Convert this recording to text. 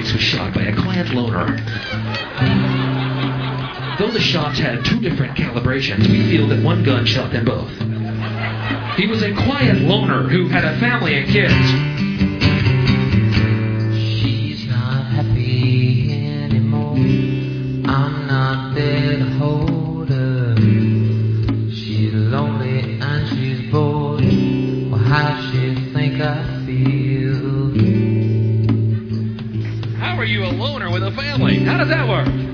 Briggs was shot by a quiet loner. Though the shots had two different calibrations, we feel that one gun shot them both. He was a quiet loner who had a family and kids. She's not happy anymore. I'm not there to hold her. She's lonely and she's bored. Well, how does she think I feel? How are you a loner with a family? How does that work?